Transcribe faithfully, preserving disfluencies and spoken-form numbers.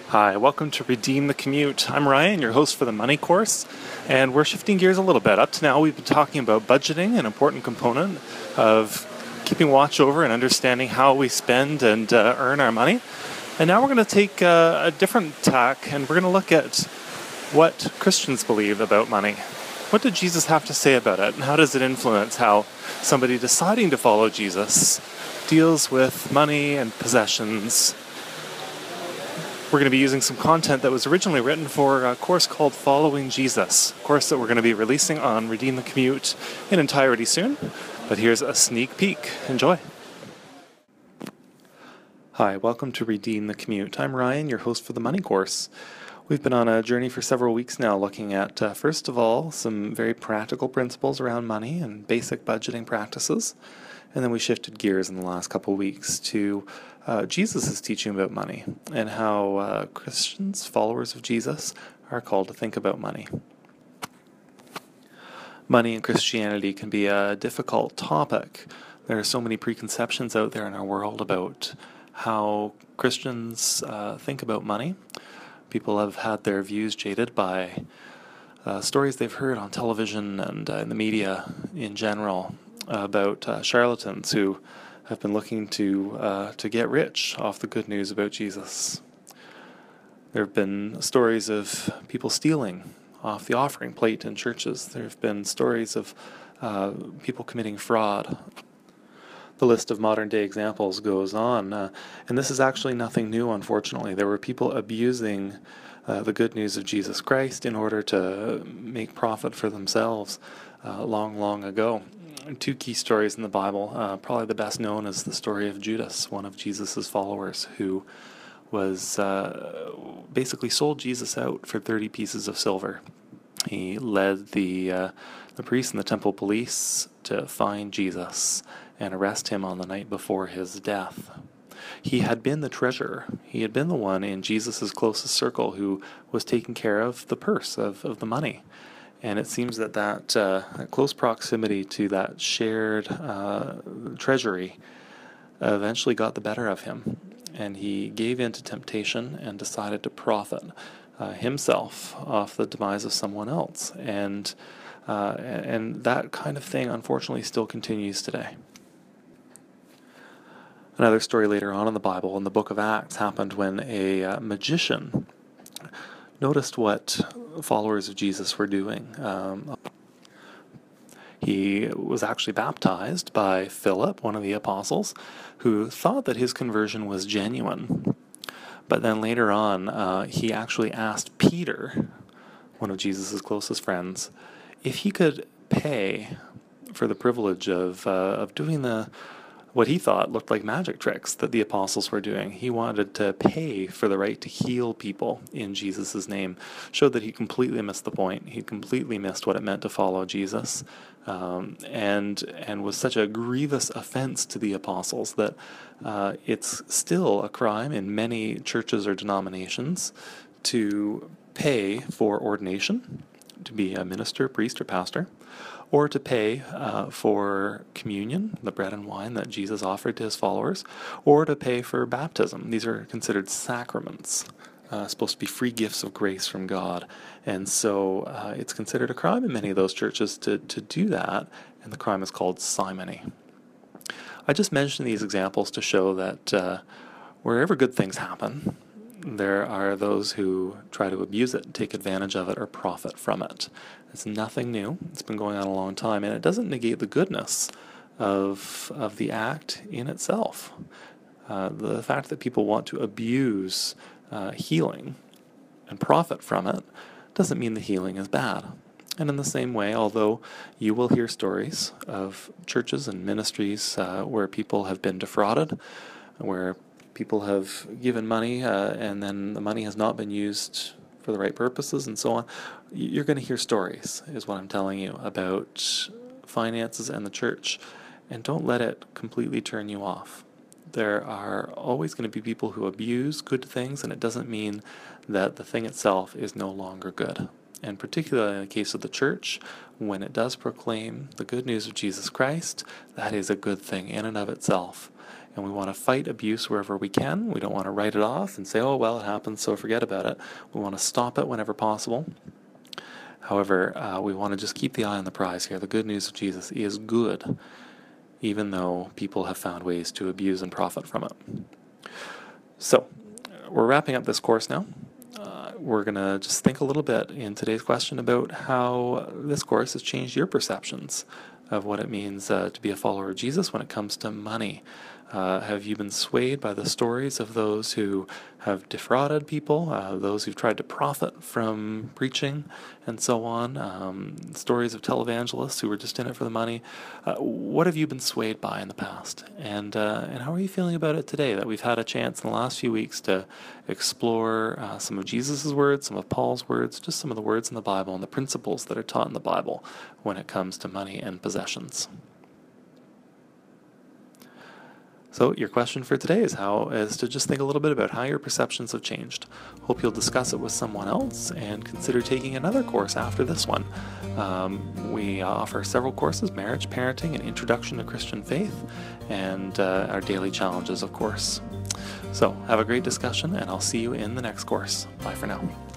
Hi, welcome to Redeem the Commute. I'm Ryan, your host for the Money Course, and we're shifting gears a little bit. Up to now, we've been talking about budgeting, an important component of keeping watch over and understanding how we spend and uh, earn our money. And now we're going to take uh, a different tack, and we're going to look at what Christians believe about money. What did Jesus have to say about it, and how does it influence how somebody deciding to follow Jesus deals with money and possessions? We're going to be using some content that was originally written for a course called Following Jesus, a course that we're going to be releasing on Redeem the Commute in entirety soon. But here's a sneak peek. Enjoy. Hi, welcome to Redeem the Commute. I'm Ryan, your host for the Money Course. We've been on a journey for several weeks now looking at, uh, first of all, some very practical principles around money and basic budgeting practices. And then we shifted gears in the last couple of weeks to uh, Jesus' teaching about money and how uh, Christians, followers of Jesus, are called to think about money. Money in Christianity can be a difficult topic. There are so many preconceptions out there in our world about how Christians uh, think about money. People have had their views jaded by uh, stories they've heard on television and uh, in the media in general about uh, charlatans who have been looking to uh, to get rich off the good news about Jesus. There have been stories of people stealing off the offering plate in churches. There have been stories of uh, people committing fraud. The list of modern-day examples goes on, uh, and this is actually nothing new, unfortunately. There were people abusing uh, the good news of Jesus Christ in order to make profit for themselves uh, long, long ago. Two key stories in the Bible. Uh, probably the best known is the story of Judas, one of Jesus' followers, who was uh, basically sold Jesus out for thirty pieces of silver. He led the uh, the priests and the temple police to find Jesus and arrest him on the night before his death. He had been the treasurer. He had been the one in Jesus' closest circle who was taking care of the purse, of, of the money. And it seems that that, uh, that close proximity to that shared uh, treasury eventually got the better of him. And he gave in to temptation and decided to profit uh, himself off the demise of someone else. And, uh, and that kind of thing, unfortunately, still continues today. Another story later on in the Bible, in the book of Acts, happened when a uh, magician noticed what followers of Jesus were doing. Um, he was actually baptized by Philip, one of the apostles, who thought that his conversion was genuine. But then later on, uh, he actually asked Peter, one of Jesus' closest friends, if he could pay for the privilege of uh, of doing the what he thought looked like magic tricks that the apostles were doing. He wanted to pay for the right to heal people in Jesus' name. Showed that he completely missed the point. He completely missed what it meant to follow Jesus, um, and and was such a grievous offense to the apostles that uh, it's still a crime in many churches or denominations to pay for ordination, to be a minister, priest, or pastor, or to pay uh, for communion, the bread and wine that Jesus offered to his followers, or to pay for baptism. These are considered sacraments, uh, supposed to be free gifts of grace from God. And so uh, it's considered a crime in many of those churches to, to do that, and the crime is called simony. I just mentioned these examples to show that uh, wherever good things happen, there are those who try to abuse it, take advantage of it, or profit from it. It's nothing new. It's been going on a long time, and it doesn't negate the goodness of of the act in itself. Uh, the fact that people want to abuse uh, healing and profit from it doesn't mean the healing is bad. And in the same way, although you will hear stories of churches and ministries uh, where people have been defrauded, where people have given money uh, and then the money has not been used for the right purposes and so on, you're going to hear stories, is what I'm telling you, about finances and the church. And don't let it completely turn you off. There are always going to be people who abuse good things, and it doesn't mean that the thing itself is no longer good. And particularly in the case of the church, when it does proclaim the good news of Jesus Christ, that is a good thing in and of itself. And and we want to fight abuse wherever we can. We don't want to write it off and say, oh, well, it happens, so forget about it. We want to stop it whenever possible. However, uh, we want to just keep the eye on the prize here. The good news of Jesus is good, even though people have found ways to abuse and profit from it. So, we're wrapping up this course now. Uh, we're going to just think a little bit in today's question about how this course has changed your perceptions of what it means uh, to be a follower of Jesus when it comes to money. Uh, have you been swayed by the stories of those who have defrauded people, uh, those who've tried to profit from preaching, and so on? Um, stories of televangelists who were just in it for the money. Uh, what have you been swayed by in the past? And uh, and how are you feeling about it today, that we've had a chance in the last few weeks to explore uh, some of Jesus' words, some of Paul's words, just some of the words in the Bible and the principles that are taught in the Bible when it comes to money and possessions? So your question for today is how is to just think a little bit about how your perceptions have changed. Hope you'll discuss it with someone else and consider taking another course after this one. Um, we offer several courses: marriage, parenting, and introduction to Christian faith, and uh, our daily challenges, of course. So have a great discussion, and I'll see you in the next course. Bye for now.